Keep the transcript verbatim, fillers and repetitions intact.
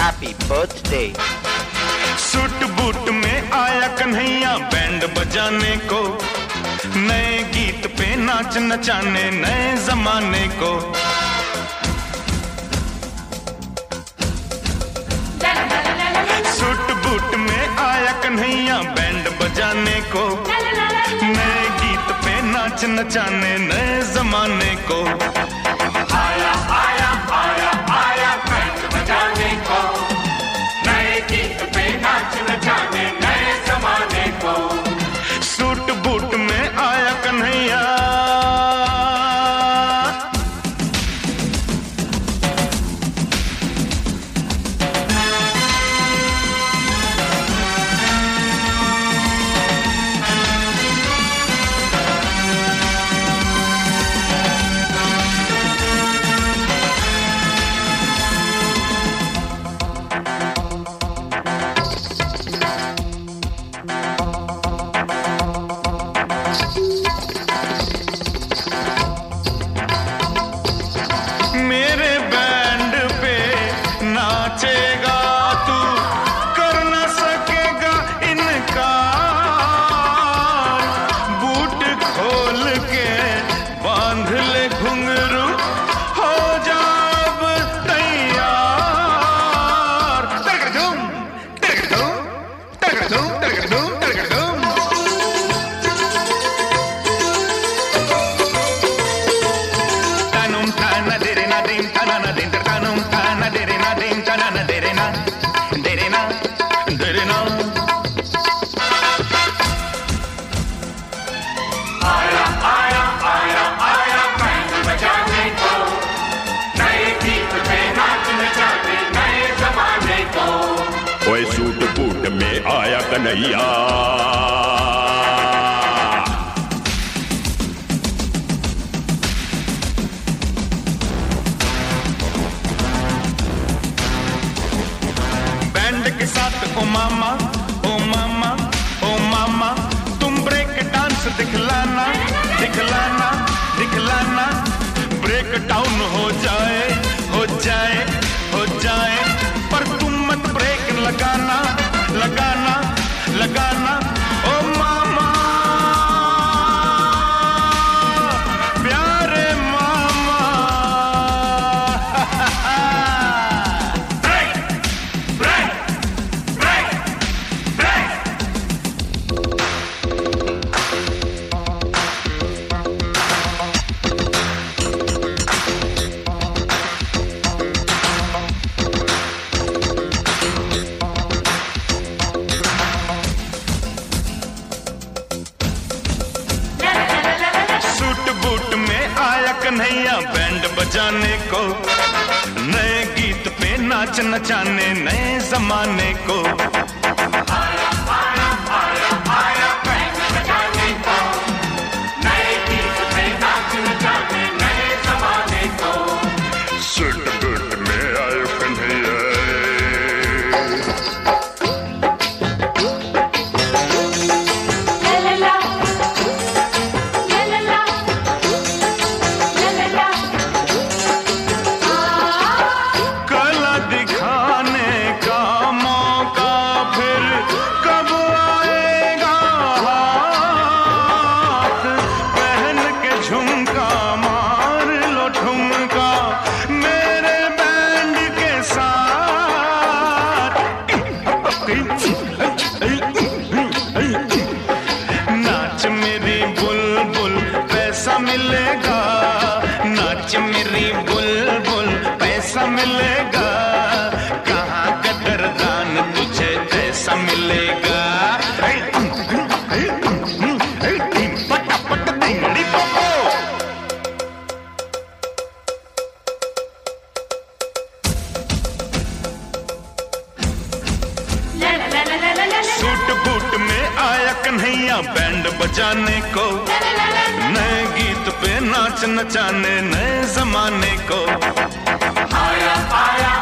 Happy birthday. Suit boot में आया Kanhaiya band बजाने को, नए गीत पे नाच नचाने नए जमाने को। सूट बूट में आया कन्हैया बैंड बजाने को, नए गीत पे नाच नचाने नए जमाने को। आया आया आया आया बैंड बजाने को, नए गीत पे नाच नचाने नए जमाने को। सूट बूट में आया कन्हैया, मेरे बैंड पे नाचेगा तू, कर न सकेगा इनकार। बूट खोल के बांध ले घुंघरू, हो जा अब तैयार। टरगड़धूम टरगड़धूम टरगड़धूम टरगड़धूम टरगड़धूम। आया आया आया आया बैंड बजाने को, नए गीत पे नाच नचाने नए जमाने को। ओए सूट बूट में आया कन्हैया, बैंड के साथ ओ मामा ओ मामा ओ मामा, तुम ब्रेक डांस दिखलाना दिखलाना दिखलाना। ब्रेक डाउन हो जाए हो जाए हो जाए, पर तुम मत ब्रेक लगाना लगाना लगाना। ओ मामा प्यारे मामा। Break break break break. Suit boot में आया कन्हैया बैंड बजाने को, नए गीत पे नाच नचाने नए जमाने को। आया आया आया आया बैंड बजाने को, नए गीत पे नाच नचाने नए जमाने को। सूट बूट में आया कन्हैया। कला दिखाने का मौका फिर कब आएगा हाथ, पहन के झुमका मार लो ठुमका मेरे बैंड के साथ। नाच मेरी बुलबुल पैसा मिलेगा, नाच मेरी बुलबुल पैसा मिलेगा। कहाँ कदरदान तुझे ऐसा मिलेगा। पटापट दिंगड़ी पोपो। सूट बूट में आया कन्हैया बैंड बजाने को, नए गीत पे नाच नचाने नए जमाने को। आया आया